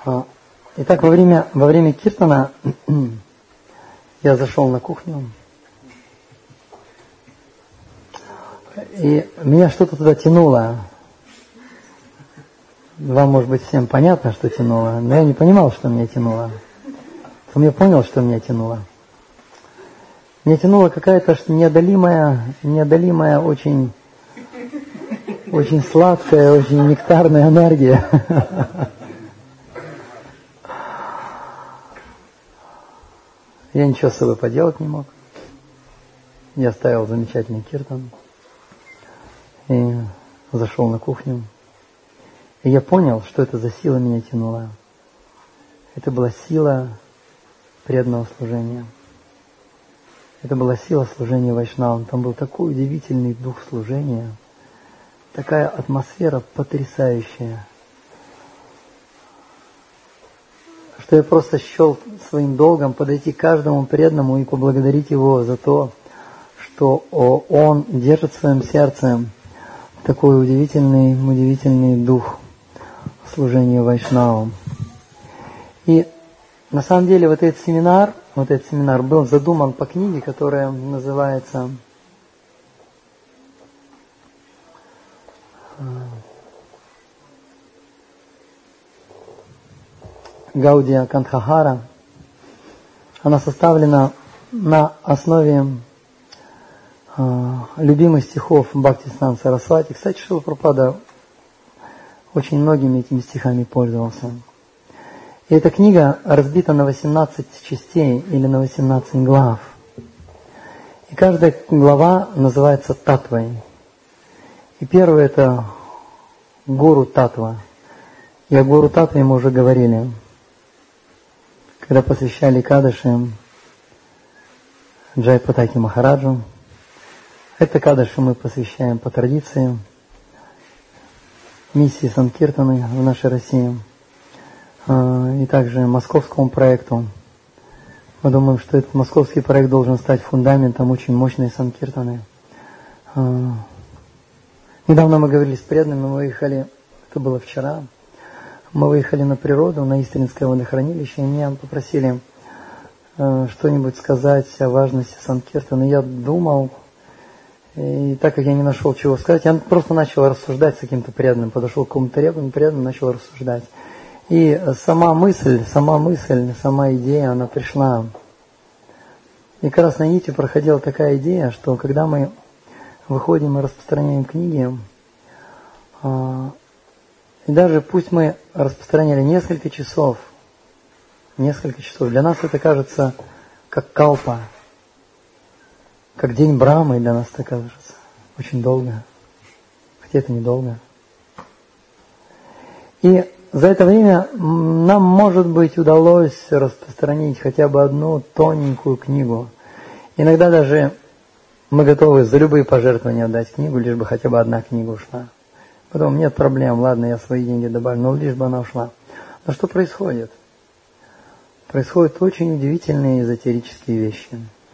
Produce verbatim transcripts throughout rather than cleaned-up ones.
Итак, во время, во время киртана я зашел на кухню, и меня что-то туда тянуло. Вам, может быть, всем понятно, что тянуло, но я не понимал, что меня тянуло. Потом я понял, что меня тянуло. Меня тянула какая-то неодолимая, неодолимая, очень, очень сладкая, очень нектарная энергия. Я ничего с собой поделать не мог. Я ставил замечательный киртан и зашел на кухню. И я понял, что это за сила меня тянула. Это была сила преданного служения. Это была сила служения вайшнавам. Там был такой удивительный дух служения, такая атмосфера потрясающая, что я просто счел своим долгом подойти к каждому преданному и поблагодарить его за то, что он держит в своем сердце такой удивительный, удивительный дух служения вайшнавам. И на самом деле вот этот семинар, вот этот семинар был задуман по книге, которая называется Гаудия Кантхахара. Она составлена на основе э, любимых стихов Бхактисиданта Сарасвати. Кстати, Шрила Прабхупада очень многими этими стихами пользовался. И эта книга разбита на восемнадцать частей или на восемнадцать глав. И каждая глава называется Татвой. И первый это Гуру Татва. И о Гуру Татве мы уже говорили, когда посвящали Кадаши Джайпатаки Махараджу. Это Кадаши мы посвящаем по традиции миссии Санкиртаны в нашей России и также московскому проекту. Мы думаем, что этот московский проект должен стать фундаментом очень мощной Санкиртаны. Недавно мы говорили с преданными, мы выехали, это было вчера, мы выехали на природу, на Истринское водохранилище, и меня попросили э, что-нибудь сказать о важности Санкиртаны. Я думал, и так как я не нашел чего сказать, я просто начал рассуждать с каким-то преданным, подошел к какому-то преданному, преданному начал рассуждать. И сама мысль, сама мысль, сама идея, она пришла. И красной нитью проходила такая идея, что когда мы выходим и распространяем книги, э, и даже пусть мы распространяли несколько часов, несколько часов, для нас это кажется как калпа, как день Брамы для нас это кажется. Очень долго, хотя это недолго. И за это время нам, может быть, удалось распространить хотя бы одну тоненькую книгу. Иногда даже мы готовы за любые пожертвования отдать книгу, лишь бы хотя бы одна книга ушла. Потом нет проблем, ладно, я свои деньги добавлю, но лишь бы она ушла. Но что происходит? Происходят очень удивительные эзотерические вещи.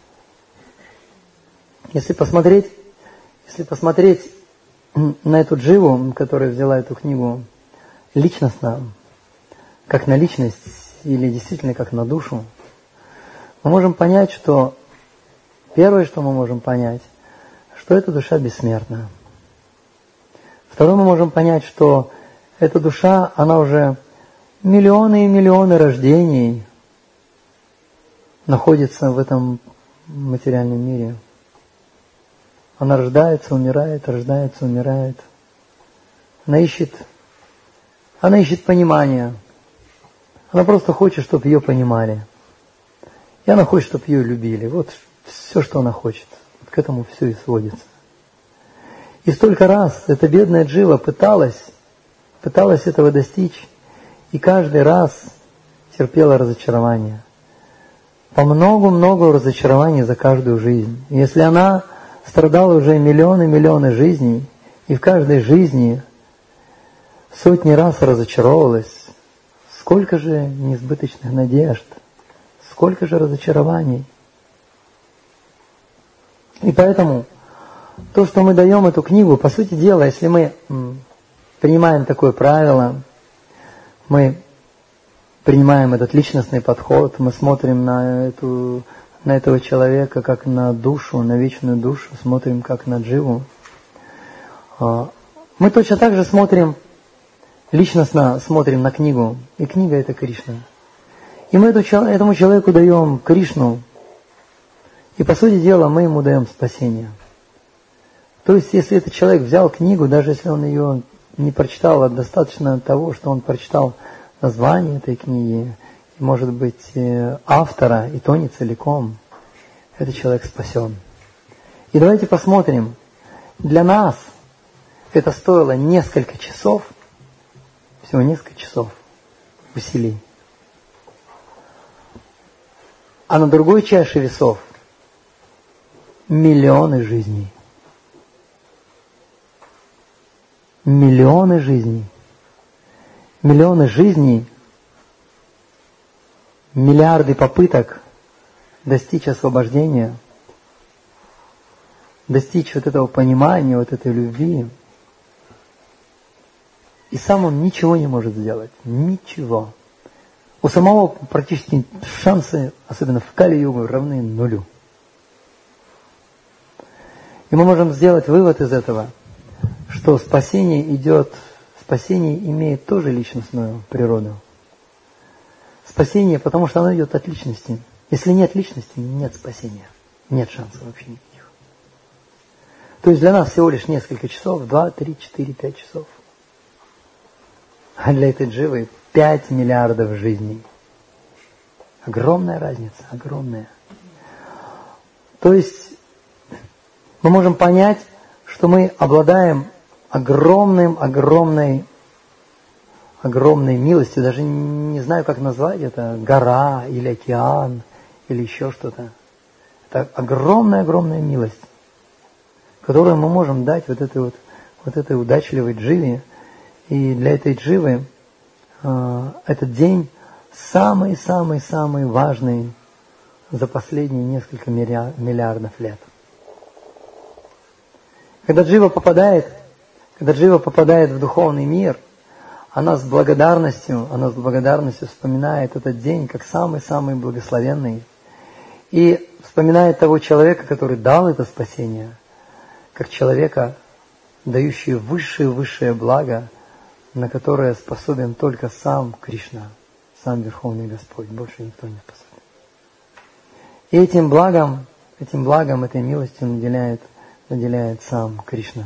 Если посмотреть, если посмотреть на эту дживу, которая взяла эту книгу личностно, как на личность или действительно как на душу, мы можем понять, что первое, что мы можем понять, что эта душа бессмертна. Второе, мы можем понять, что эта душа, она уже миллионы и миллионы рождений находится в этом материальном мире. Она рождается, умирает, рождается, умирает. Она ищет, она ищет понимания. Она просто хочет, чтобы ее понимали. И она хочет, чтобы ее любили. Вот все, что она хочет. Вот к этому все и сводится. И столько раз эта бедная джива пыталась, пыталась этого достичь, и каждый раз терпела разочарование. По много-много разочарований за каждую жизнь. И если она страдала уже миллионы-миллионы жизней, и в каждой жизни сотни раз разочаровалась, сколько же неизбыточных надежд, сколько же разочарований. И поэтому то, что мы даем эту книгу, по сути дела, если мы принимаем такое правило, мы принимаем этот личностный подход, мы смотрим на, эту, на этого человека как на душу, на вечную душу, смотрим как на дживу. Мы точно так же смотрим, личностно смотрим на книгу, и книга – это Кришна. И мы этому человеку даем Кришну, и по сути дела мы ему даем спасение. То есть, если этот человек взял книгу, даже если он ее не прочитал, а достаточно того, что он прочитал название этой книги, может быть, автора, и то не целиком, этот человек спасен. И давайте посмотрим, для нас это стоило несколько часов, всего несколько часов усилий. А на другой чаше весов миллионы жизней. Миллионы жизней. Миллионы жизней, миллиарды попыток достичь освобождения, достичь вот этого понимания, вот этой любви. И сам он ничего не может сделать. Ничего. У самого практически шансы, особенно в Кали-югу, равны нулю. И мы можем сделать вывод из этого, что спасение идет, спасение имеет тоже личностную природу. Спасение, потому что оно идет от личности. Если нет личности, нет спасения. Нет шансов вообще никаких. То есть для нас всего лишь несколько часов, два, три, четыре, пять часов. А для этой дживы пять миллиардов жизней. Огромная разница, огромная. То есть мы можем понять, что мы обладаем огромным, огромной, огромной милостью. Даже не знаю, как назвать это. Гора или океан или еще что-то. Это огромная, огромная милость, которую мы можем дать вот этой вот, вот этой удачливой дживе. И для этой дживы э, этот день самый-самый-самый важный за последние несколько миллиардов лет. Когда джива попадает, когда джива попадает в духовный мир, она с благодарностью, она с благодарностью вспоминает этот день как самый-самый благословенный. И вспоминает того человека, который дал это спасение, как человека, дающего высшее-высшее благо, на которое способен только сам Кришна, сам Верховный Господь, больше никто не способен. И этим благом, этим благом, этой милостью наделяет, наделяет сам Кришна.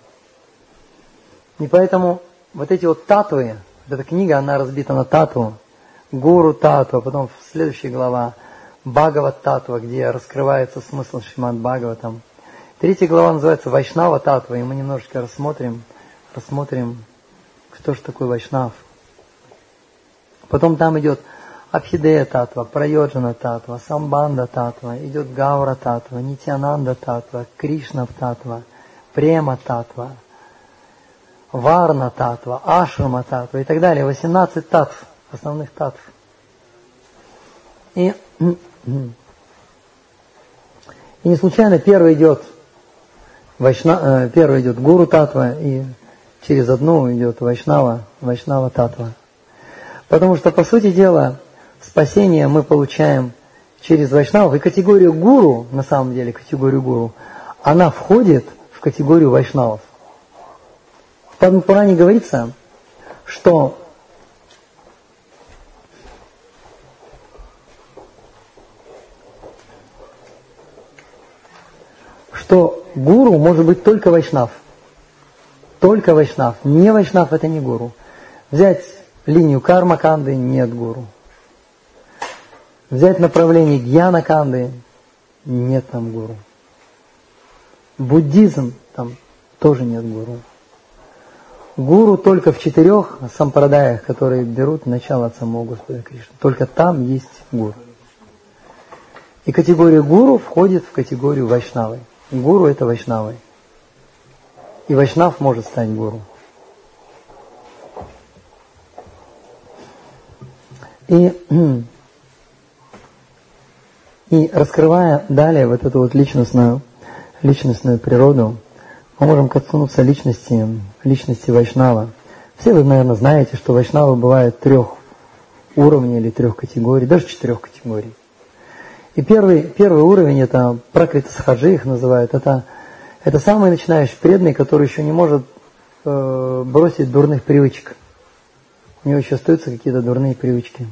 И поэтому вот эти вот татвы, вот эта книга, она разбита на татву, гуру татва, потом следующая глава Бхагават татва, где раскрывается смысл Шримад Бхагаватам. Третья глава называется Вайшнава татва, и мы немножечко рассмотрим, рассмотрим, что же такое Вайшнав. Потом там идет Абхидея татва, Прайоджана татва, Самбанда татва, идет Гаура татва, Нитьянанда татва, Кришна татва, Према татва, Варна татва, Ашрама татва и так далее. восемнадцать татв, основных татв. И, и не случайно первый идет Вайшна, первый идет Гуру татва, и через одну идет Вайшнава, Вайшнава татва. Потому что, по сути дела, спасение мы получаем через Вайшнавов. И категория Гуру, на самом деле, категория Гуру, она входит в категорию Вайшнавов. В Падма-пуране говорится, что что гуру может быть только Вайшнав. Только Вайшнав. Не Вайшнав — это не гуру. Взять линию карма-канды — нет гуру. Взять направление гьяна-канды — нет там гуру. Буддизм — там тоже нет гуру. Гуру только в четырех сампрадаях, которые берут начало от самого Господа Кришны. Только там есть гуру. И категория гуру входит в категорию вайшнавы. Гуру — это вайшнавы. И вайшнав может стать гуру. И, и раскрывая далее вот эту вот личностную, личностную природу, мы можем коснуться личности, личности вайшнава. Все вы, наверное, знаете, что вайшнавы бывают трех уровней или трех категорий, даже четырех категорий. И первый, первый уровень, это пракрита схаджи их называют, это, это самый начинающий преданный, который еще не может э, бросить дурных привычек. У него еще остаются какие-то дурные привычки.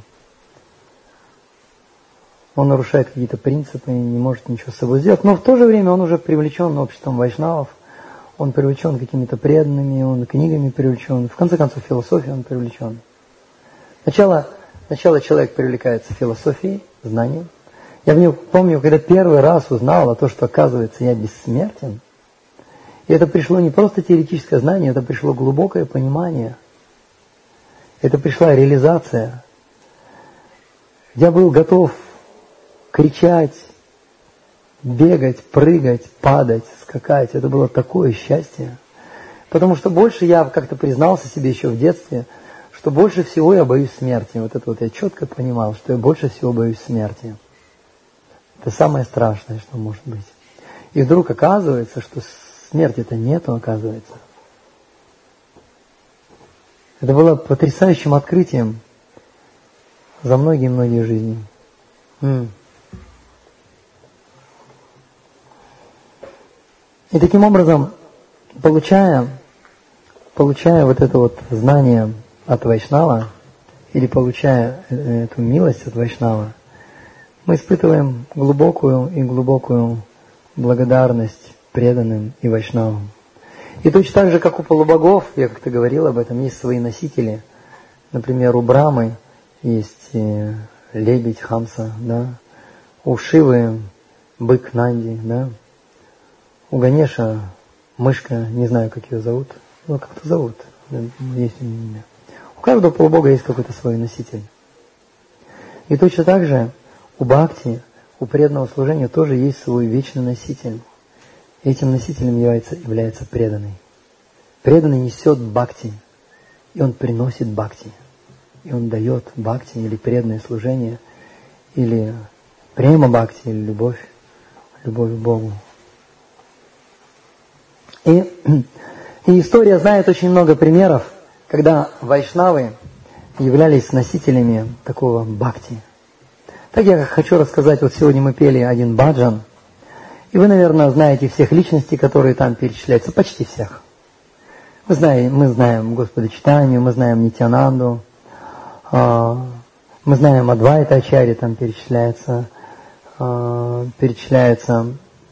Он нарушает какие-то принципы, не может ничего с собой сделать, но в то же время он уже привлечен обществом вайшнавов, он привлечен какими-то преданными, он книгами привлечен, в конце концов философией он привлечен. Сначала, сначала человек привлекается философией, знанием. Я в нем помню, когда первый раз узнал о том, что оказывается я бессмертен, и это пришло не просто теоретическое знание, это пришло глубокое понимание, это пришла реализация. Я был готов кричать, бегать, прыгать, падать, скакать. Это было такое счастье. Потому что больше я как-то признался себе еще в детстве, что больше всего я боюсь смерти. Вот это вот я четко понимал, что я больше всего боюсь смерти. Это самое страшное, что может быть. И вдруг оказывается, что смерти-то нету, оказывается. Это было потрясающим открытием за многие-многие жизни. М. И таким образом, получая, получая вот это вот знание от Вайшнава, или получая эту милость от Вайшнава, мы испытываем глубокую и глубокую благодарность преданным и Вайшнавам. И точно так же, как у полубогов, я как-то говорил об этом, есть свои носители. Например, у Брамы есть лебедь Хамса, да? У Шивы бык Нанди, да? У Ганеша мышка, не знаю, как ее зовут, но как-то зовут, есть у нее имя. У каждого полубога есть какой-то свой носитель. И точно так же у Бхакти, у преданного служения тоже есть свой вечный носитель. И этим носителем является, является преданный. Преданный несет Бхакти, и он приносит Бхакти. И он дает Бхакти или преданное служение, или према Бхакти, или любовь, любовь к Богу. И, и история знает очень много примеров, когда вайшнавы являлись носителями такого бхакти. Так я хочу рассказать, вот сегодня мы пели один баджан, и вы, наверное, знаете всех личностей, которые там перечисляются, почти всех. Вы знаете, мы знаем Господа Чайтанью, мы знаем Нитьянанду, мы знаем Адвайта Ачарья, там перечисляется, перечисляется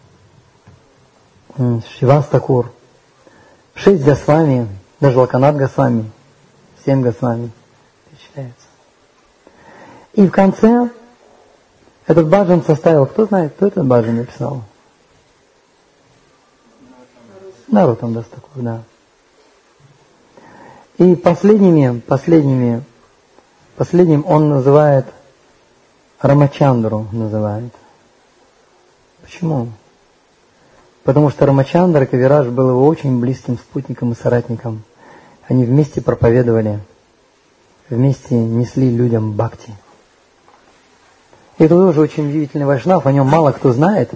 Шривас Такур, шесть Госвами, даже Локанат Госвами, семь Госвами перечисляется. И в конце этот баджан составил, кто знает, кто этот баджан написал? Нароттам Дас Такур, да. И последними, последними, последним он называет Рамачандру, называет. Почему? Потому что Рамачандра Кавирадж был его очень близким спутником и соратником. Они вместе проповедовали, вместе несли людям бхакти. И это тоже очень удивительный вайшнав, о нем мало кто знает.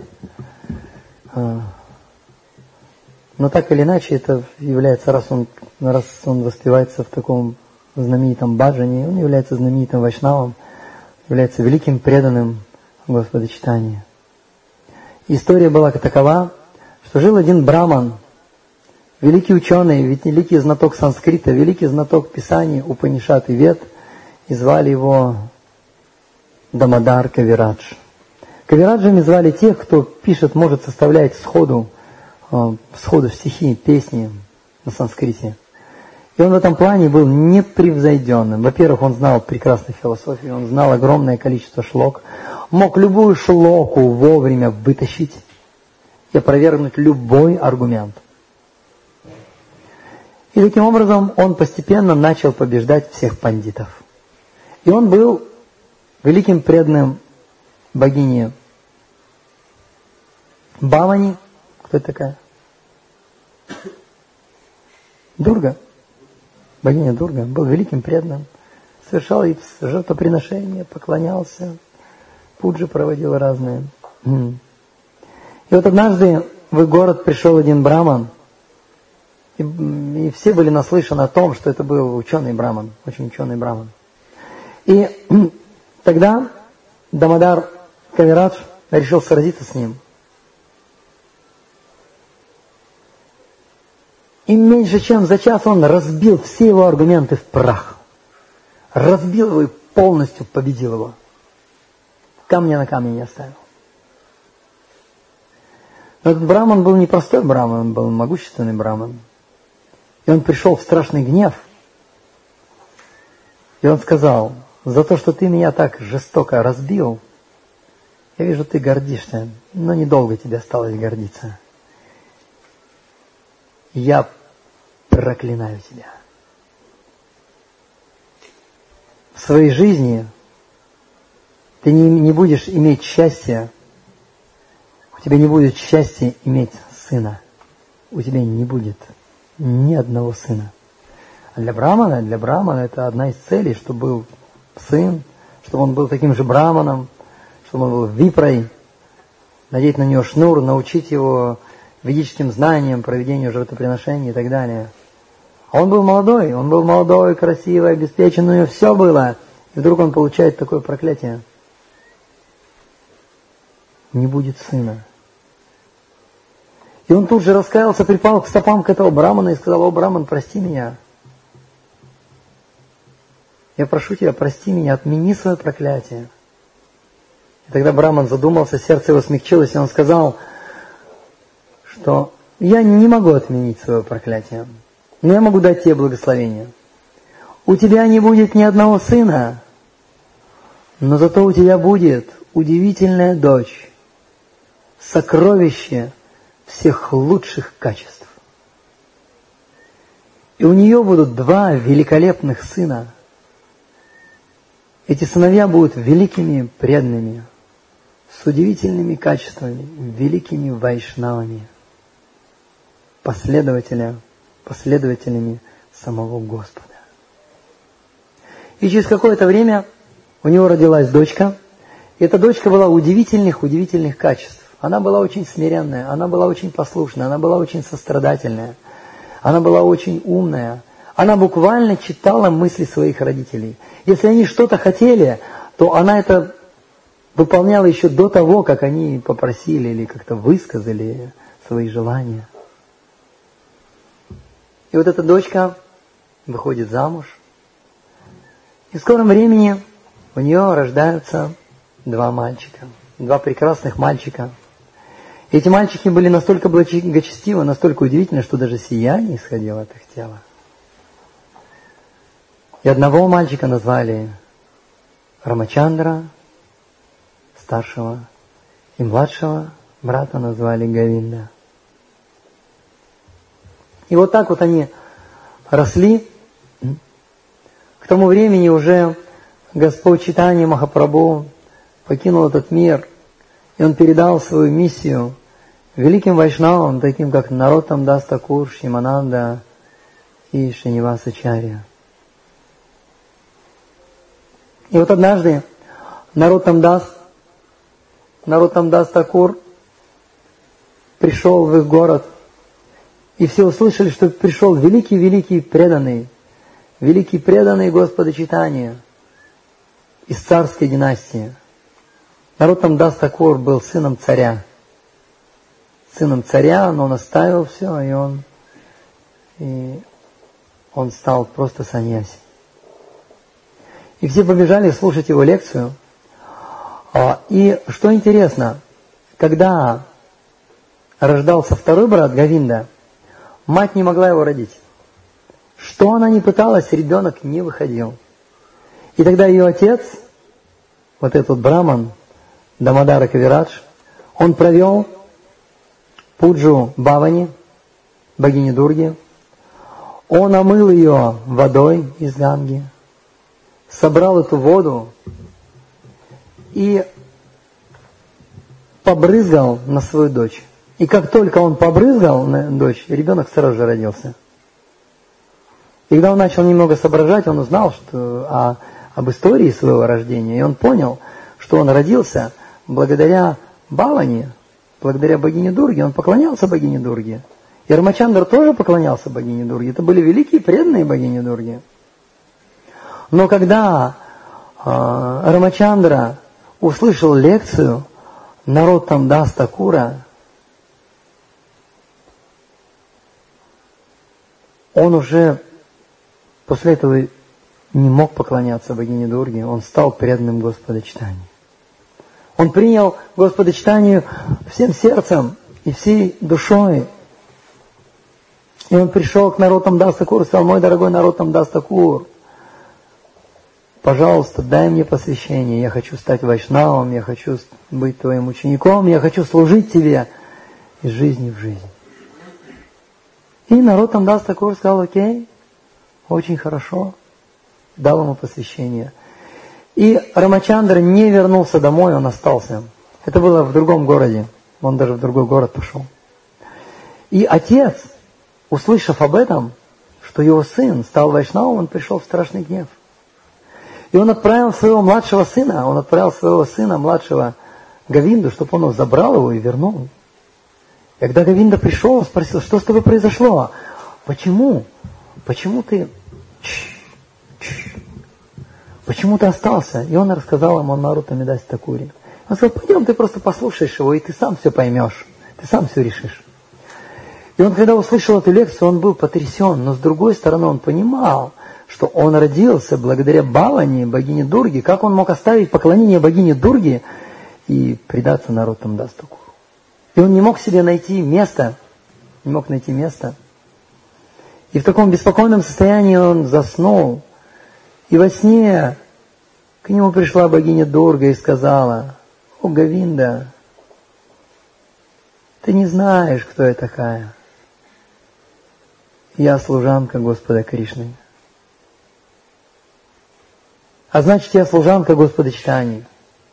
Но так или иначе, это является, раз он, раз он воспевается в таком знаменитом баджане, он является знаменитым вайшнавом, является великим преданным Господа Чайтаньи. История была такова, что жил один браман, великий ученый, ведь великий знаток санскрита, великий знаток писаний, Упанишад и Вед, и звали его Дамодар Кавирадж. Кавираджами звали тех, кто пишет, может составлять сходу, сходу стихи, песни на санскрите. И он в этом плане был непревзойденным. Во-первых, он знал прекрасную философию, он знал огромное количество шлок, мог любую шлоку вовремя вытащить и опровергнуть любой аргумент. И таким образом он постепенно начал побеждать всех пандитов. И он был великим преданным богине Бхавани. Кто это такая? Дурга. Богиня Дурга. Был великим преданным. Совершал и жертвоприношения, поклонялся. Пуджи проводил разные. И вот однажды в их город пришел один браман. И, и все были наслышаны о том, что это был ученый браман. Очень ученый браман. И тогда Дамодар Кавирадж решил сразиться с ним. И меньше чем за час он разбил все его аргументы в прах. Разбил его и полностью победил его. Камня на камне не оставил. Но этот браман был не простой браман, он был могущественный браман. И он пришел в страшный гнев. И он сказал: за то, что ты меня так жестоко разбил, я вижу, ты гордишься, но недолго тебе осталось гордиться. Я проклинаю тебя. В своей жизни ты не, не будешь иметь счастья, у тебя не будет счастья иметь сына. У тебя не будет ни одного сына. А для брамана, для брамана это одна из целей, чтобы был сын, чтобы он был таким же браманом, чтобы он был випрой, надеть на него шнур, научить его ведическим знаниям, проведению жертвоприношений и так далее. А он был молодой, он был молодой, красивый, обеспеченный, у него все было. И вдруг он получает такое проклятие. Не будет сына. И он тут же раскаялся, припал к стопам к этого брамана и сказал: о, браман, прости меня. Я прошу тебя, прости меня, отмени свое проклятие. И тогда браман задумался, сердце его смягчилось, и он сказал, что я не могу отменить свое проклятие, но я могу дать тебе благословение. У тебя не будет ни одного сына, но зато у тебя будет удивительная дочь, сокровище всех лучших качеств. И у нее будут два великолепных сына. Эти сыновья будут великими преданными, с удивительными качествами, великими вайшнавами, последователя, последователями самого Господа. И через какое-то время у него родилась дочка, и эта дочка была удивительных, удивительных качеств. Она была очень смиренная, она была очень послушная, она была очень сострадательная, она была очень умная. Она буквально читала мысли своих родителей. Если они что-то хотели, то она это выполняла еще до того, как они попросили или как-то высказали свои желания. И вот эта дочка выходит замуж, и в скором времени у нее рождаются два мальчика, два прекрасных мальчика. И эти мальчики были настолько благочестивы, настолько удивительны, что даже сияние исходило от их тела. И одного мальчика назвали Рамачандра, старшего, и младшего брата назвали Говинда. И вот так вот они росли. К тому времени уже Господь Чайтанья Махапрабху покинул этот мир, и он передал свою миссию великим вайшнавам, таким как Нароттам Дас Такур, Шримананда и Шринивасачарья. И вот однажды Нароттам Дас, Нароттам Дас Такур пришел в их город, и все услышали, что пришел великий-великий преданный, великий преданный Господа Чайтаньи из царской династии. Нароттам Дас Такур был сыном царя. Сыном царя, но он оставил все, и он, и он стал просто саньяси. И все побежали слушать его лекцию. И что интересно, когда рождался второй брат Говинда, мать не могла его родить. Что она ни пыталась, ребенок не выходил. И тогда ее отец, вот этот браман, Дамодара Кавирадж, он провел пуджу Бхавани, богини Дурги. Он омыл ее водой из Ганги, собрал эту воду и побрызгал на свою дочь. И как только он побрызгал на дочь, ребенок сразу же родился. И когда он начал немного соображать, он узнал что, о, об истории своего рождения, и он понял, что он родился благодаря Бхавани, благодаря богине Дурге. Он поклонялся богине Дурге. И Рамачандра тоже поклонялся богине Дурге. Это были великие преданные богини Дурги. Но когда Рамачандра услышал лекцию Нароттам Дас Такура, он уже после этого не мог поклоняться богине Дурге, он стал преданным Господочитанию. Он принял Господочитанию всем сердцем и всей душой. И он пришел к Нароттам Дас Такуру и сказал: мой дорогой Нароттам Дас Такур, пожалуйста, дай мне посвящение, я хочу стать вайшнавом, я хочу быть твоим учеником, я хочу служить тебе из жизни в жизнь. И Нароттам Дас Такур сказал: окей, очень хорошо, дал ему посвящение. И Рамачандра не вернулся домой, он остался. Это было в другом городе, он даже в другой город пошел. И отец, услышав об этом, что его сын стал вайшнавом, он пришел в страшный гнев. И он отправил своего младшего сына, он отправил своего сына, младшего Говинду, чтобы он его забрал его и вернул. И когда Говинда пришел, он спросил: что с тобой произошло? Почему? Почему ты... Почему ты остался? И он рассказал ему о Нароттаме Дасе Такуре. Он сказал: пойдем, ты просто послушаешь его, и ты сам все поймешь, ты сам все решишь. И он, когда услышал эту лекцию, он был потрясен, но с другой стороны он понимал, что он родился благодаря Бхавани, богине Дурги. Как он мог оставить поклонение богине Дурги и предаться Нароттам Дас Такуру? И он не мог себе найти места, не мог найти места. И в таком беспокойном состоянии он заснул. И во сне к нему пришла богиня Дурга и сказала: о, Говинда, ты не знаешь, кто я такая. Я служанка Господа Кришны. А значит, я служанка Господочитания.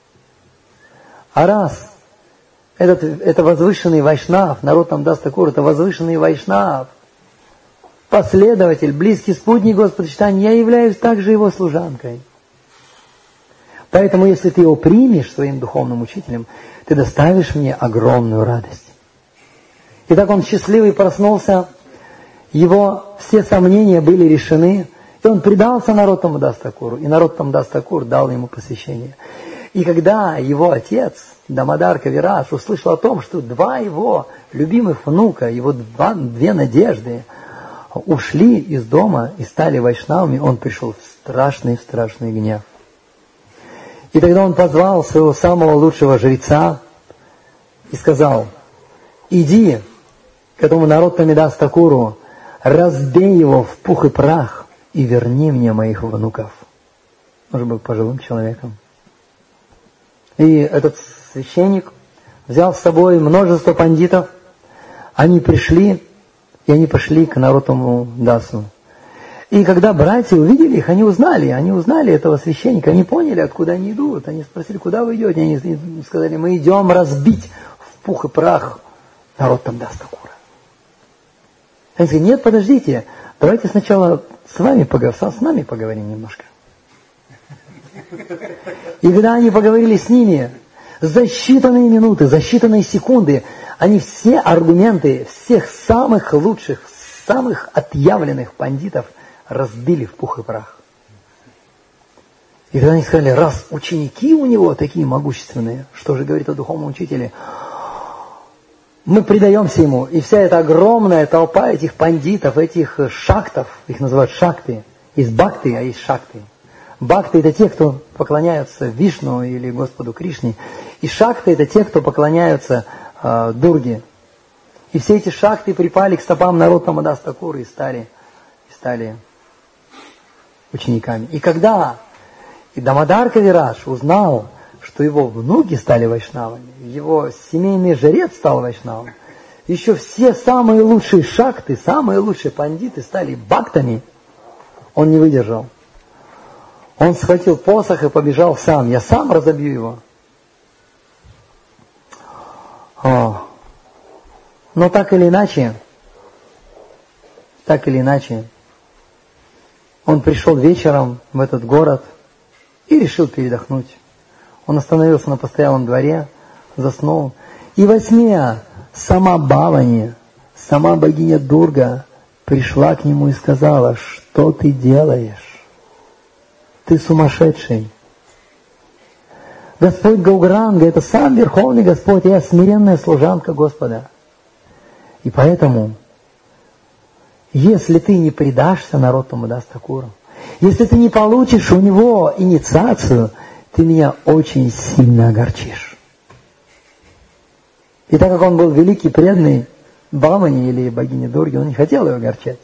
А раз этот, это возвышенный вайшнав, Нароттам Дас Такур, это возвышенный вайшнав, последователь, близкий спутник Господочитания, я являюсь также его служанкой. Поэтому, если ты его примешь своим духовным учителем, ты доставишь мне огромную радость. И так он счастливый проснулся, его все сомнения были решены, и он предался Нароттаму Дас Такуру, и Нароттам Дас Такур дал ему посвящение. И когда его отец, Дамодар Кавирадж, услышал о том, что два его любимых внука, его два, две надежды, ушли из дома и стали вайшнавами, он пришел в страшный-страшный гнев. И тогда он позвал своего самого лучшего жреца и сказал: иди к этому Нароттаме Дас Такуру, разбей его в пух и прах и верни мне моих внуков. Он был пожилым человеком. И этот священник взял с собой множество пандитов, они пришли, и они пошли к Нароттаму Дасу. И когда братья увидели их, они узнали, они узнали этого священника, они поняли, откуда они идут. Они спросили: куда вы идете? Они сказали: мы идем разбить в пух и прах Нароттам Дас Такура. Они сказали: нет, подождите, давайте сначала с вами поговорим, с нами поговорим немножко. И когда они поговорили с ними, за считанные минуты, за считанные секунды, они все аргументы всех самых лучших, самых отъявленных пандитов разбили в пух и прах. И тогда они сказали: раз ученики у него такие могущественные, что же говорит о духовном учителе, мы предаемся ему. И вся эта огромная толпа этих пандитов, этих шактов, их называют шакты, есть бхакты, а есть шакты. Бхакты — это те, кто поклоняются Вишну или Господу Кришне, и шакты — это те, кто поклоняются э, Дурге. И все эти шакты припали к стопам Нароттама Дас Такура и стали, и стали учениками. И когда и Дамодар Кавирадж узнал, что его внуки стали вайшнавами, его семейный жрец стал вайшнавом, еще все самые лучшие шакты, самые лучшие пандиты стали бхактами, он не выдержал. Он схватил посох и побежал сам. Я сам разобью его. О. Но так или иначе, так или иначе, он пришел вечером в этот город и решил передохнуть. Он остановился на постоялом дворе, заснул. И во сне сама Бхавани, сама богиня Дурга пришла к нему и сказала: что ты делаешь? Ты сумасшедший. Господь Гауранга – это сам Верховный Господь, я смиренная служанка Господа. И поэтому, если ты не предашься Нароттаму Дас Такуру, если ты не получишь у него инициацию, ты меня очень сильно огорчишь. И так как он был великий, преданный Бхавани или богине Дурги, он не хотел ее огорчать.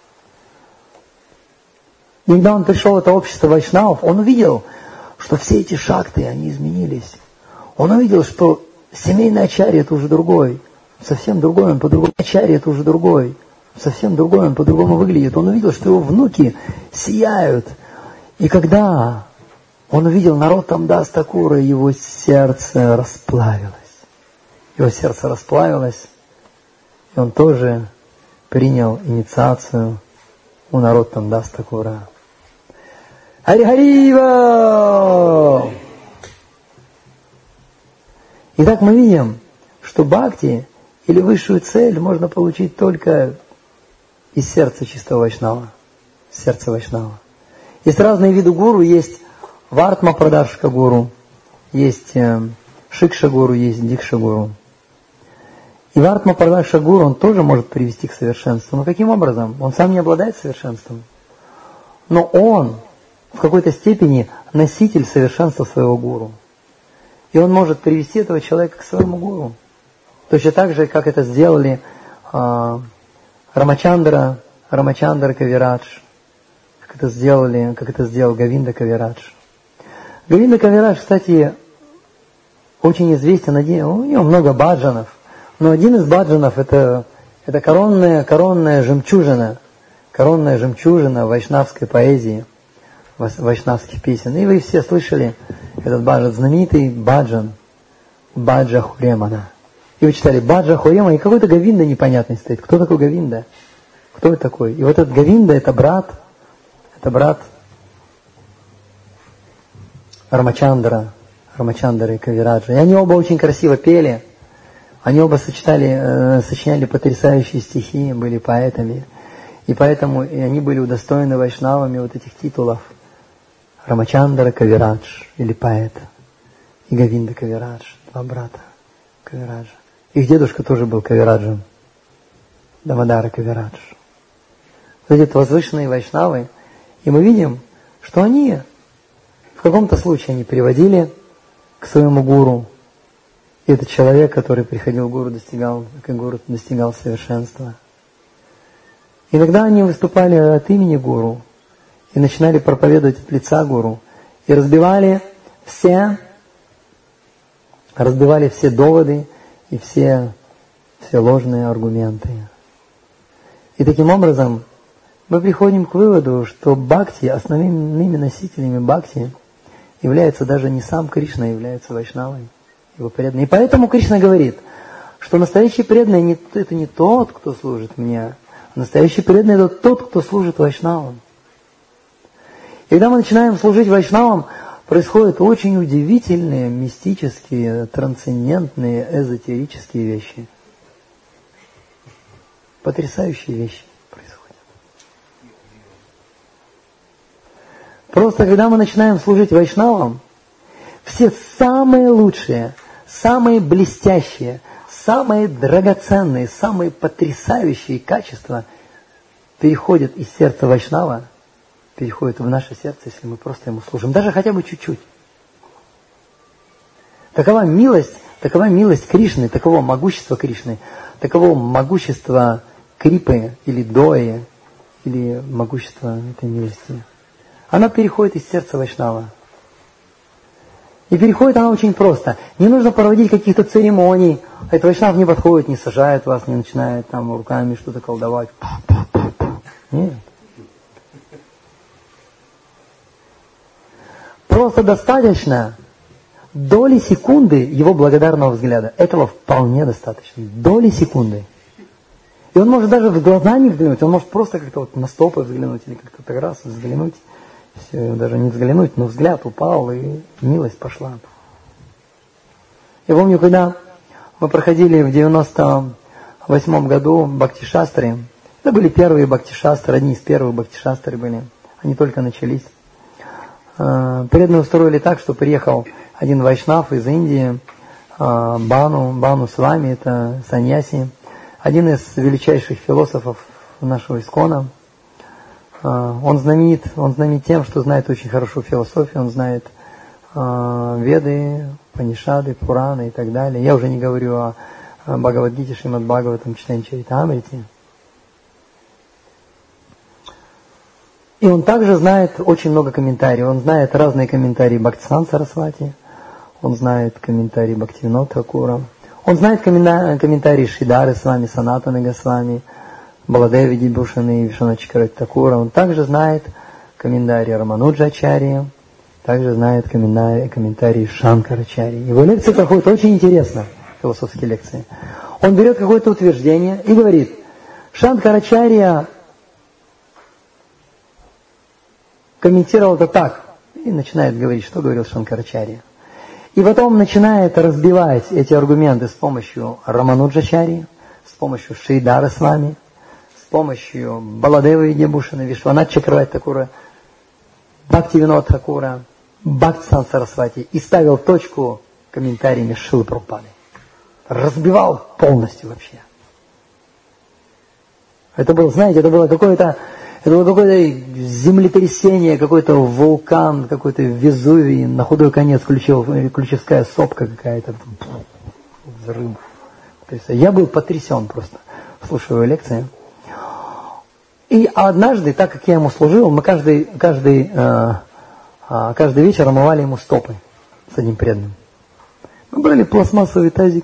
И когда он пришел в это общество вайшнавов, он увидел, что все эти шакты, они изменились. Он увидел, что семейный ачарья – это уже другой, совсем другой, он по-другому. Ачарья – это уже другой, совсем другой, он по-другому выглядит. Он увидел, что его внуки сияют. И когда он увидел Нароттам Дас Такура, его сердце расплавилось. Его сердце расплавилось, и он тоже принял инициацию у Нароттам Дас Такура. Хари-харива! Итак, мы видим, что бхакти или высшую цель можно получить только из сердца чистого вайшнава, сердца вайшнава. Есть разные виды гуру, есть вартма прадаршка гуру, есть э, шикша гуру, есть дикша гуру. И вартма прадаршка гуру, он тоже может привести к совершенству. Но каким образом? Он сам не обладает совершенством. Но он в какой-то степени носитель совершенства своего гуру. И он может привести этого человека к своему гуру. Точно так же, как это сделали э, Рамачандра, Рамачандра Кавирадж, как это сделали, как это сделал Говинда Кавирадж. Говинда Кавирадж, кстати, очень известен, один, у него много баджанов, но один из баджанов это, это коронная, коронная жемчужина, коронная жемчужина вайшнавской поэзии, вайшнавских песен. И вы все слышали этот баджан, знаменитый баджан, Баджа Хуремана. И вы читали Баджа Хуремана, и какой-то Говинда непонятный стоит. Кто такой Говинда? Кто это такой? И вот этот Говинда, это брат, это брат Рамачандра, Рамачандра и Кавираджа. И они оба очень красиво пели, они оба сочетали, э, сочиняли потрясающие стихи, были поэтами. И поэтому и они были удостоены вайшнавами вот этих титулов. Рамачандра Кавирадж, или поэт, и Говинда Кавирадж, два брата Кавираджа. Их дедушка тоже был Кавираджем, Дамодара Кавирадж. Вот эти возвышенные вайшнавы, и мы видим, что они в каком-то случае они приводили к своему гуру. И этот человек, который приходил к гуру, достигал, как гуру достигал совершенства. Иногда они выступали от имени гуру и начинали проповедовать от лица гуру. И разбивали все, разбивали все доводы и все, все ложные аргументы. И таким образом мы приходим к выводу, что бхакти, основными носителями бхакти является даже не сам Кришна, а является вайшнавой, его преданный. И поэтому Кришна говорит, что настоящий преданный не, это не тот, кто служит мне, а настоящий преданный это тот, кто служит вайшнавам. И когда мы начинаем служить вайшнавам, происходят очень удивительные, мистические, трансцендентные, эзотерические вещи. Потрясающие вещи происходят. Просто когда мы начинаем служить вайшнавам, все самые лучшие, самые блестящие, самые драгоценные, самые потрясающие качества переходят из сердца вайшнава, переходят в наше сердце, если мы просто ему служим, даже хотя бы чуть-чуть. Такова милость, такова милость Кришны, таково могущество Кришны, таково могущество Крипы или Дои, или могущество этой милости. Она переходит из сердца вайшнава. И переходит она очень просто. Не нужно проводить каких-то церемоний. Этот вайшнав не подходит, не сажает вас, не начинает там руками что-то колдовать. Нет. Просто достаточно доли секунды его благодарного взгляда. Этого вполне достаточно. Доли секунды. И он может даже в глаза не взглянуть, он может просто как-то вот на стопы взглянуть или как-то так раз взглянуть. Все, даже не взглянуть, но взгляд упал, и милость пошла. Я помню, когда мы проходили в девяносто восьмом году бхакти-шастры, это были первые бхакти-шастры, одни из первых бхакти-шастры были, они только начались. Преданные устроили так, что приехал один вайшнав из Индии, Бану, Бану Свами, это саньяси, один из величайших философов нашего искона. Он знаменит, он знаменит тем, что знает очень хорошо философию, он знает Веды, Панишады, Пураны и так далее. Я уже не говорю о Бхагавад-гите, Шримад Бхагаватам, читаем Чаритамрити. И он также знает очень много комментариев. Он знает разные комментарии Бхактисиданта Сарасвати, он знает комментарии Бхактивинода Thakura, он знает комментарии Шридары Свами, Санатаны Госвами, Баладеви Вибхушаны и Вишванатха Чакраварти Thakura. Он также знает комментарии Рамануджачарьи, также знает комментарии, комментарии Шанкарачарьи. Его лекции проходят очень интересно, философские лекции. Он берет какое-то утверждение и говорит: Шанкарачарья комментировал это так, и начинает говорить, что говорил Шанкарачарья. И потом начинает разбивать эти аргументы с помощью Рамануджачарьи, с помощью Шридары Свами, с помощью Баладевы Вибхушаны, Вишванатха Чакраварти Thakura, Бхактивинода Thakura, Бхактисиданта Сарасвати, и ставил точку комментариями Шрилы Прабхупады. Разбивал полностью вообще. Это было, знаете, это было какое-то, это было какое-то землетрясение, какой-то вулкан, какой-то Везувий, на худой конец ключев, ключевская сопка какая-то, взрыв. То есть я был потрясен просто, слушая его лекции. И однажды, так как я ему служил, мы каждый, каждый, э, э, каждый вечер омывали ему стопы с одним преданным. Мы брали пластмассовый тазик,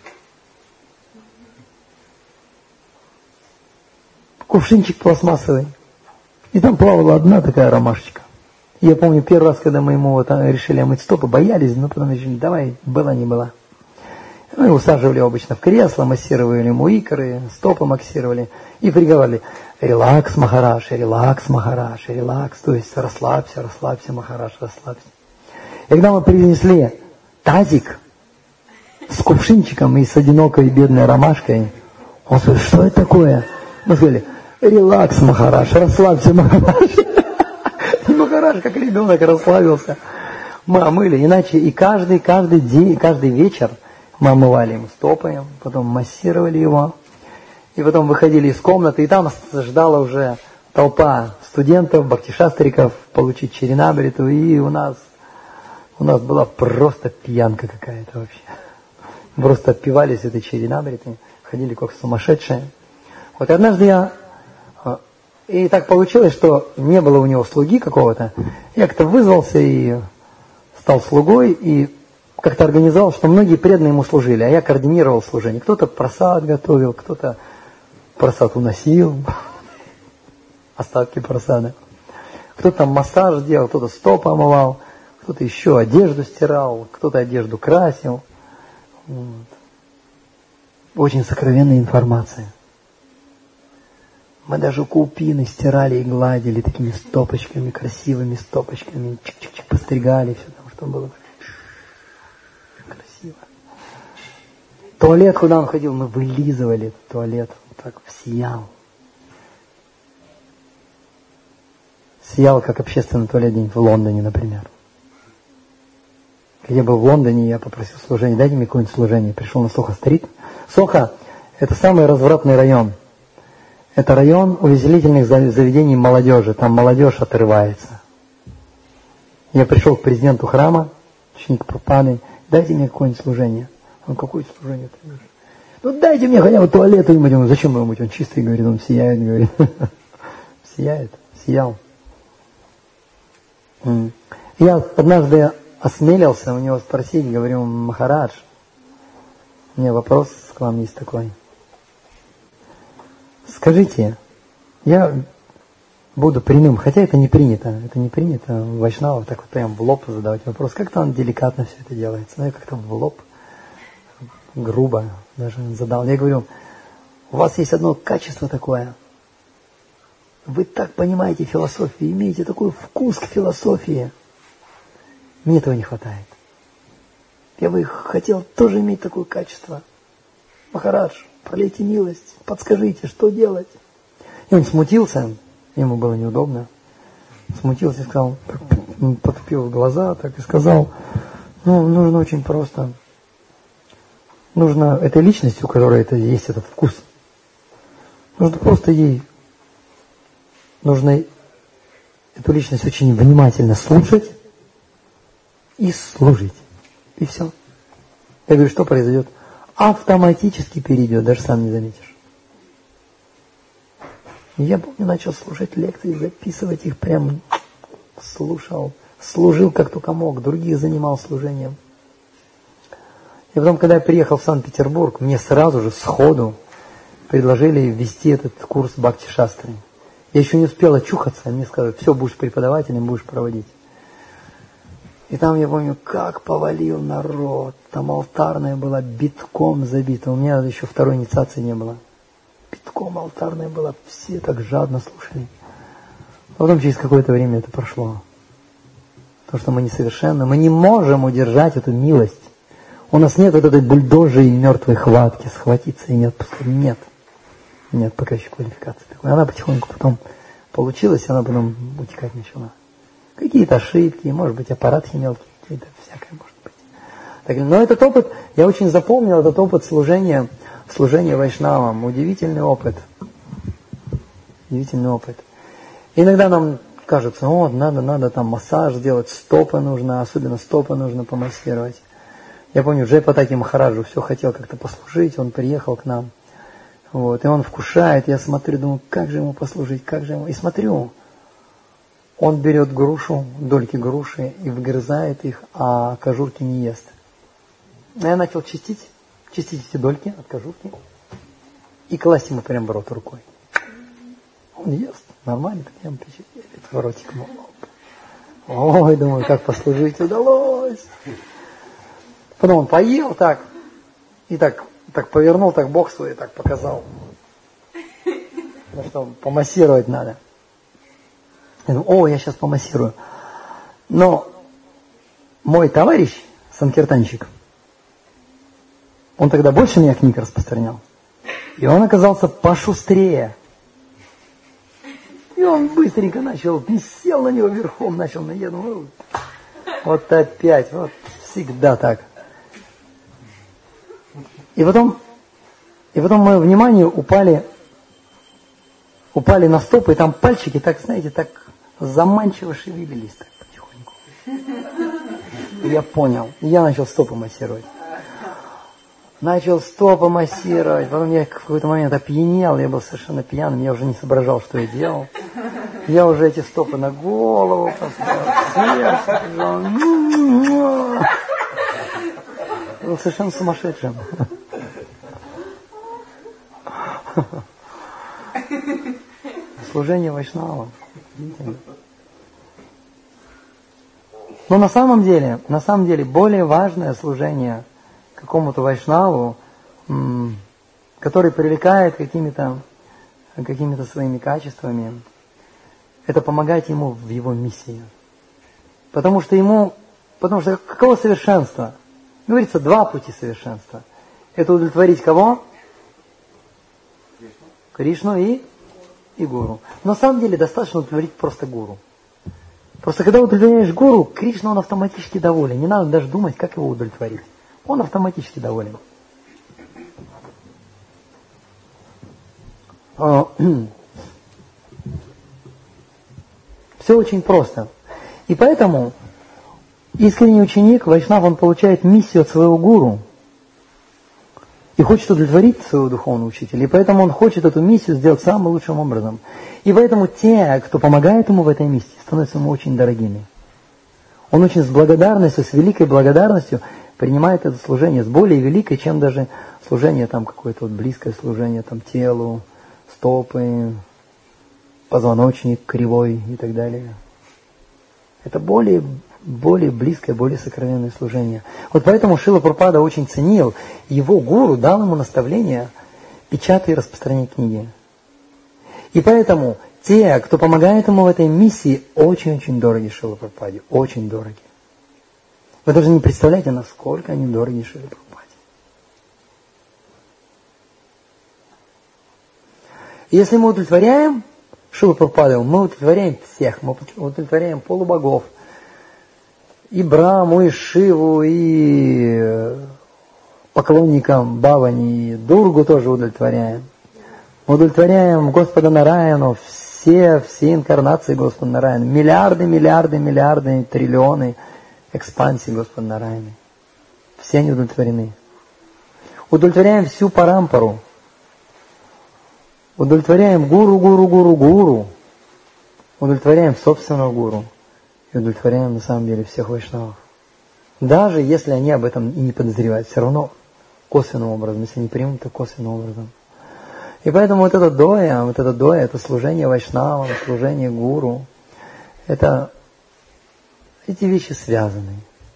кувшинчик пластмассовый, и там плавала одна такая ромашечка. Я помню, первый раз, когда мы ему вот решили омыть стопы, боялись, но потом решили, давай, была не была. Мы усаживали его обычно в кресло, массировали ему икры, стопы массировали и приговаривали: релакс, Махарадж, релакс, Махарадж, релакс, то есть расслабься, расслабься, Махарадж, расслабься. И когда мы принесли тазик с кувшинчиком и с одинокой бедной ромашкой, он сказал: что это такое? Мы сказали: релакс, Махарадж, расслабься, Махарадж. И Махарадж, как ребенок, расслабился. Мы омыли, иначе и каждый, каждый день, каждый вечер мы омывали ему стопы, потом массировали его, и потом выходили из комнаты, и там ждала уже толпа студентов, бхактишастриков, получить Чаринамриту, и у нас, у нас была просто пьянка какая-то вообще. Мы просто отпивались этой Чаринамритой, ходили как сумасшедшие. Вот однажды я... И так получилось, что не было у него слуги какого-то. Я как-то вызвался и стал слугой, и как-то организовал, что многие преданные ему служили, а я координировал служение. Кто-то просад готовил, кто-то просад уносил, остатки просада. Кто-то там массаж делал, кто-то стопы омывал, кто-то еще одежду стирал, кто-то одежду красил. Вот. Очень сокровенная информация. Мы даже купины стирали и гладили такими стопочками, красивыми стопочками, чик-чик-чик, постригали все там, что было красиво. Туалет, куда он ходил, мы вылизывали этот туалет, он так сиял. Сиял, как общественный туалет где-нибудь в Лондоне, например. Когда я был в Лондоне, я попросил служение, дайте мне какое-нибудь служение. Пришел на Сохо-стрит. Сохо – это самый развратный район. Это район увеселительных заведений молодежи. Там молодежь отрывается. Я пришел к президенту храма, ученик Прабхупады, дайте мне какое-нибудь служение. Он: какое служение ты говоришь? Ну дайте мне хотя бы туалет мыть. Он: зачем его мыть? Он чистый, говорит, он сияет, говорит. Сияет, сиял. Я однажды осмелился у него спросить, говорю: Махарадж, у меня вопрос к вам есть такой. Скажите, я буду прямым, хотя это не принято, это не принято у вайшнавов так вот прям в лоб задавать вопрос. Как-то он деликатно все это делается, но я как-то в лоб, грубо даже задал. Я говорю: у вас есть одно качество такое, вы так понимаете философию, имеете такой вкус к философии, мне этого не хватает. Я бы хотел тоже иметь такое качество. Махарадж, пролейте милость, подскажите, что делать? И он смутился, ему было неудобно, смутился и сказал: потупил глаза так и сказал, ну, нужно очень просто. Нужно этой личности, у которой это есть этот вкус, нужно просто ей, нужно эту личность очень внимательно слушать и служить. И все. Я говорю, что произойдет? Автоматически перейдет, даже сам не заметишь. Я помню, начал слушать лекции, записывать их прям, слушал, служил как только мог, других занимал служением. И потом, когда я приехал в Санкт-Петербург, мне сразу же, сходу, предложили ввести этот курс Бхакти-шастры. Я еще не успел очухаться, а мне сказали, все, будешь преподавателем, будешь проводить. И там, я помню, как повалил народ, там алтарная была битком забита, у меня еще второй инициации не было. Битком алтарная была, все так жадно слушали. А потом через какое-то время это прошло. Потому что мы несовершенны, мы не можем удержать эту милость. У нас нет вот этой бульдожьей мертвой хватки, схватиться и не отпускать. Нет. Нет, пока еще квалификации такой. Она потихоньку потом получилась, она потом утекать начала. Какие-то ошибки, может быть, аппаратки мелкие, какие-то всякое может быть. Так, но этот опыт, я очень запомнил этот опыт служения, служения вайшнавам. Удивительный опыт. Удивительный опыт. Иногда нам кажется, о, надо, надо там массаж сделать, стопы нужно, особенно стопы нужно помассировать. Я помню, Джайпатаки Махараджу все хотел как-то послужить, он приехал к нам. Вот, и он вкушает, я смотрю, думаю, как же ему послужить, как же ему... И смотрю, он берет грушу, дольки груши и вгрызает их, а кожурки не ест. И я начал чистить, чистить эти дольки от кожурки и класть ему прямо в рот рукой. Он ест, нормально, так я ему в ротик ему. Ой, думаю, как послужить удалось. Потом он поел так, и так, так повернул, так бок свой, так показал. Потому что помассировать надо. Я думаю, о, я сейчас помассирую. Но мой товарищ, санкиртанщик, он тогда больше меня книг распространял. И он оказался пошустрее. И он быстренько начал, и сел на него верхом, начал наедать. Вот опять, вот всегда так. И потом, и потом мое внимание упали, упали на стопы, и там пальчики, так, знаете, так заманчиво шевелились так потихоньку. И я понял. И я начал стопы массировать. Начал стопы массировать. Потом я в какой-то момент опьянел, я был совершенно пьяным, я уже не соображал, что я делал. Я уже эти стопы на голову поставил, был совершенно сумасшедшим. Служение вайшнава. Но на самом деле, на самом деле, более важное служение какому-то вайшнаву, который привлекает какими-то, какими-то своими качествами, это помогать ему в его миссии. Потому что ему, потому что какого совершенства? Говорится, два пути совершенства. Это удовлетворить кого? Кришну и, и гуру. Но на самом деле достаточно удовлетворить просто гуру. Просто когда удовлетворяешь гуру, Кришна, он автоматически доволен. Не надо даже думать, как его удовлетворить. Он автоматически доволен. Все очень просто. И поэтому искренний ученик, вайшнав, он получает миссию от своего гуру и хочет удовлетворить своего духовного учителя. И поэтому он хочет эту миссию сделать самым лучшим образом. И поэтому те, кто помогает ему в этой миссии, становятся ему очень дорогими. Он очень с благодарностью, с великой благодарностью принимает это служение, с более великой, чем даже служение, там, какое-то вот близкое служение там, телу, стопы, позвоночник кривой и так далее. Это более, более близкое, более сокровенное служение. Вот поэтому Шрила Прабхупада очень ценил, его гуру дал ему наставление: печатай и распространяй книги. И поэтому те, кто помогает ему в этой миссии, очень-очень дороги Шриле Прабхупаде, очень дороги. Вы даже не представляете, насколько они дороги Шриле Прабхупаде. Если мы удовлетворяем Шрилу Прабхупаду, мы удовлетворяем всех, мы удовлетворяем полубогов, и Браму, и Шиву, и поклонникам Бхавани, и Дургу тоже удовлетворяем. Удовлетворяем Господа Нараяну, все, все инкарнации Господа Нараяна, миллиарды, миллиарды, миллиарды, триллионы экспансий Господа Нараяны. Все они удовлетворены. Удовлетворяем всю парампару. Удовлетворяем гуру, гуру, гуру, гуру. Удовлетворяем собственного гуру. И удовлетворяем на самом деле всех вайшнавов. Даже если они об этом и не подозревают, все равно косвенным образом, если они примут, то косвенным образом. И поэтому вот это доя, вот это доя, это служение вайшнавам, служение гуру, это эти вещи связаны.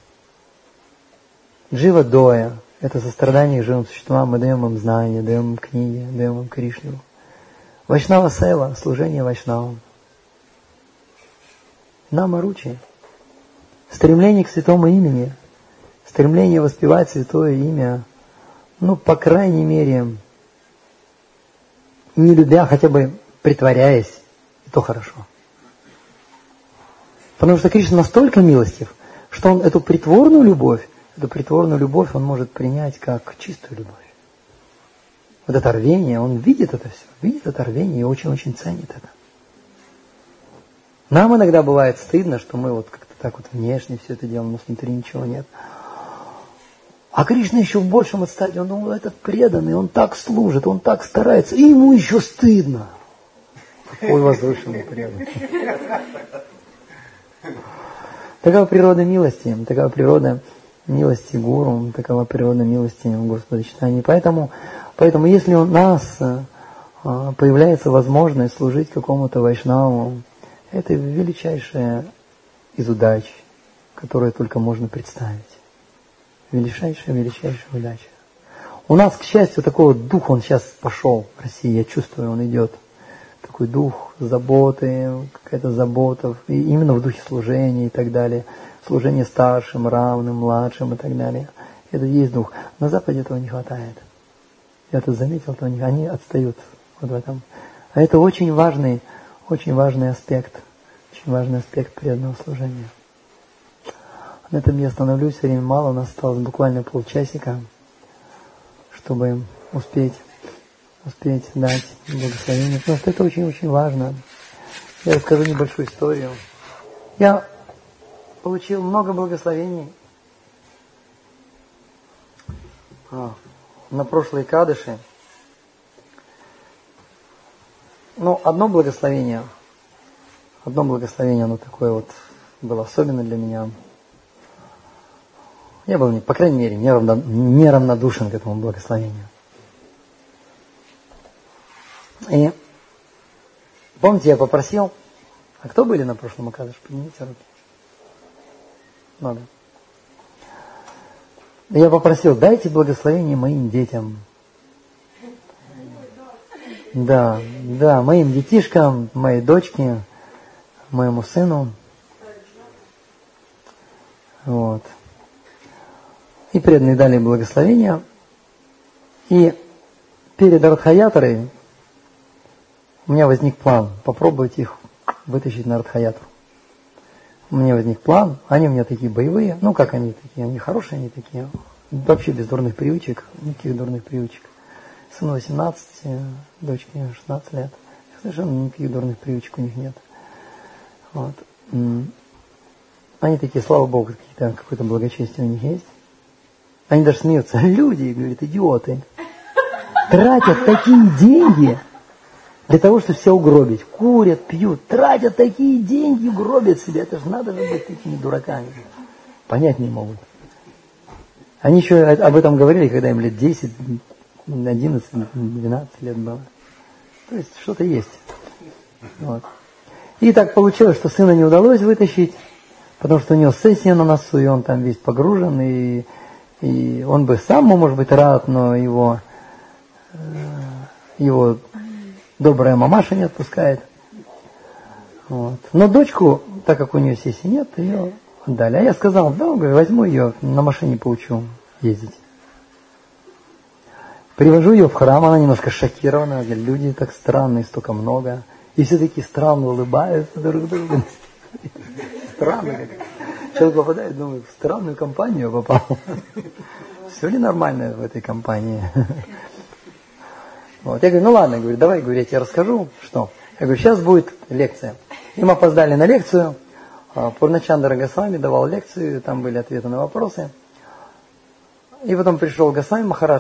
Джива доя, это сострадание к живым существам, мы даем им знания, даем им книги, даем им Кришну. Вайшнава сева, служение вайшнавам. Нама ручи. Стремление к святому имени, стремление воспевать святое имя, ну, по крайней мере, не любя, хотя бы притворяясь, и то хорошо. Потому что Кришна настолько милостив, что он эту притворную любовь, эту притворную любовь он может принять как чистую любовь. Вот это рвение, он видит это все, видит это рвение и очень-очень ценит это. Нам иногда бывает стыдно, что мы вот как-то так вот внешне все это делаем, у нас внутри ничего нет. А Кришна еще в большем отстадии, он, он этот преданный, он так служит, он так старается, и ему еще стыдно. Какой возвышенный преданный. Такова природа милости, такова природа милости Гуру, такова природа милости Господа Чайтаньи. Поэтому, поэтому если у нас появляется возможность служить какому-то вайшнаву, это величайшая из удач, которую только можно представить. Величайшая, величайшая удача. У нас, к счастью, такой вот дух, он сейчас пошел в России, я чувствую, он идет. Такой дух заботы, какая-то забота, и именно в духе служения и так далее. Служение старшим, равным, младшим и так далее. Это есть дух. На Западе этого не хватает. Я тут заметил, что они, они отстают вот в этом. А это очень важный, очень важный аспект, очень важный аспект преданного служения. На этом я остановлюсь, времени мало, у нас осталось буквально полчасика, чтобы успеть, успеть дать благословение. Потому что это очень-очень важно. Я расскажу небольшую историю. Я получил много благословений а, на прошлой Экадаши. Ну, одно благословение, одно благословение, оно такое вот было особенно для меня. Я был, по крайней мере, неравнодушен к этому благословению. И помните, я попросил, а кто были на прошлом Экадаши? Поднимите руки. Много. Я попросил, дайте благословение моим детям. Да, да, моим детишкам, моей дочке, моему сыну. Вот. И преданные дали благословение. И перед Радхаятрой у меня возник план попробовать их вытащить на Радхаятру. У меня возник план, они у меня такие боевые, ну как они такие, они хорошие, они такие, вообще без дурных привычек, никаких дурных привычек. Сыну восемнадцать, дочке шестнадцать лет, совершенно никаких дурных привычек у них нет. Вот. Они такие, слава Богу, какие-то, какое-то благочестие у них есть. Они даже смеются, люди, говорят, идиоты, тратят такие деньги для того, чтобы все угробить. Курят, пьют, тратят такие деньги, гробят себя. Это же надо же быть такими дураками. Понять не могут. Они еще об этом говорили, когда им лет десять, одиннадцать, двенадцать лет было. То есть что-то есть. Вот. И так получилось, что сына не удалось вытащить, потому что у него сессия на носу, и он там весь погружен, и, и он бы сам, может быть, рад, но его, его добрая мамаша не отпускает. Вот. Но дочку, так как у нее сессии нет, ее отдали. А я сказал, да, говорю, возьму ее, на машине поучу ездить. Привожу ее в храм, она немножко шокирована, люди так странные, столько много. И все такие странно улыбаются друг другу. Странно как. Человек попадает, думает, в странную компанию попал. Все ли нормально в этой компании? Вот. Я говорю, ну ладно, говорю, давай, говорю, я тебе расскажу, что. Я говорю, сейчас будет лекция. И мы опоздали на лекцию. Пурначандра Госвами давал лекцию, там были ответы на вопросы. И потом пришел Госвами Махарадж.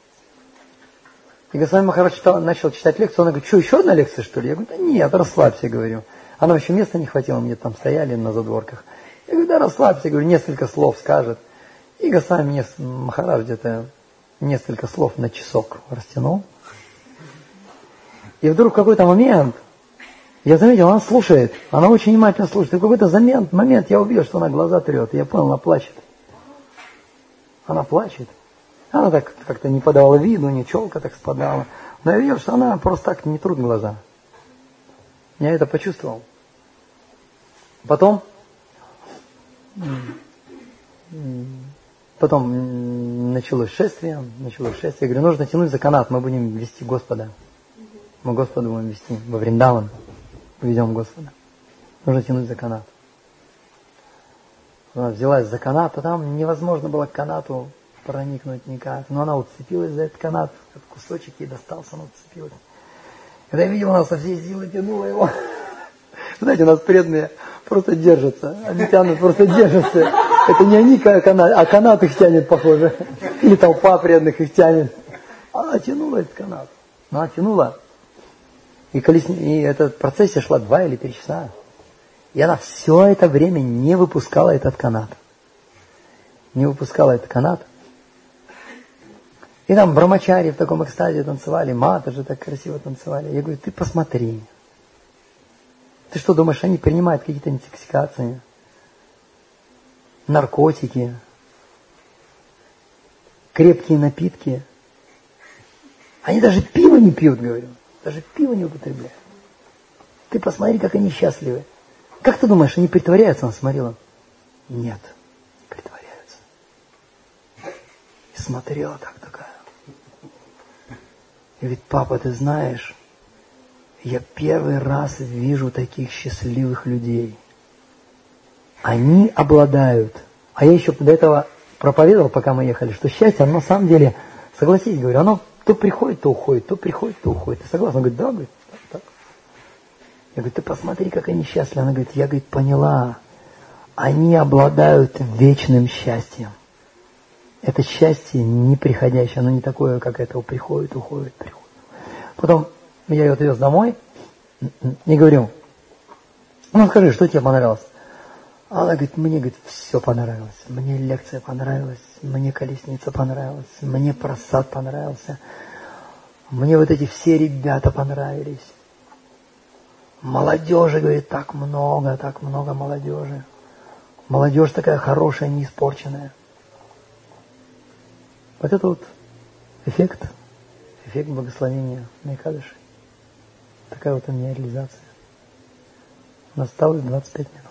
И Госвами Махарадж читал, начал читать лекцию. Он говорит, что, еще одна лекция, что ли? Я говорю, да нет, расслабься, говорю. А нам еще места не хватило, мы где-то там стояли на задворках. Я говорю, да расслабься, говорю, несколько слов скажет. И Госвами Махарадж где-то несколько слов на часок растянул. И вдруг в какой-то момент, я заметил, она слушает, она очень внимательно слушает. И в какой-то момент, момент я увидел, что она глаза трет. И я понял, она плачет. Она плачет. Она так как-то не подавала виду, не челка так спадала. Но я видел, что она просто так не трут глаза. Я это почувствовал. Потом, потом началось шествие, началось шествие. Я говорю, нужно тянуть за канат, мы будем вести Господа. Мы Господа будем вести во Вриндаван. Ведем Господа. Нужно тянуть за канат. Она взялась за канат, а там невозможно было к канату проникнуть никак. Но она уцепилась за этот канат, этот кусочек ей достался, она уцепилась. Когда я видел, она со всей силы тянула его. Знаете, у нас преданные просто держатся. Они тянут, просто держатся. Это не они, канат, а канат их тянет, похоже. Или толпа преданных их тянет. Она тянула этот канат. Она тянула. И, колесни... и эта процессия шла два или три часа. И она все это время не выпускала этот канат. Не выпускала этот канат. И там брамачари в таком экстазе танцевали, матаджи так красиво танцевали. Я говорю, ты посмотри. Ты что думаешь, они принимают какие-то интоксикации, наркотики, крепкие напитки? Они даже пиво не пьют, говорю. Даже пиво не употребляют. Ты посмотри, как они счастливы. Как ты думаешь, они притворяются? Она смотрела. Нет, не притворяются. И смотрела так такая. И говорит, папа, ты знаешь, я первый раз вижу таких счастливых людей. Они обладают. А я еще до этого проповедовал, пока мы ехали, что счастье, оно на самом деле, согласись, говорю, оно то приходит, то уходит, то приходит, то уходит. Ты согласен? Он говорит, да, говорит, так, так. Я говорю, ты посмотри, как они счастливы. Она говорит, я, говорит, поняла. Они обладают вечным счастьем. Это счастье неприходящее, оно не такое, как это приходит, уходит, приходит. Потом я ее отвез домой и говорю, ну скажи, что тебе понравилось? Она говорит, мне, говорит, все понравилось. Мне лекция понравилась, мне колесница понравилась, мне просад понравился, мне вот эти все ребята понравились. Молодежи, говорит, так много, так много молодежи. Молодежь такая хорошая, не испорченная. Вот это вот эффект, эффект благословения на Экадаши. Такая вот у меня реализация. У нас осталось двадцать пять минут.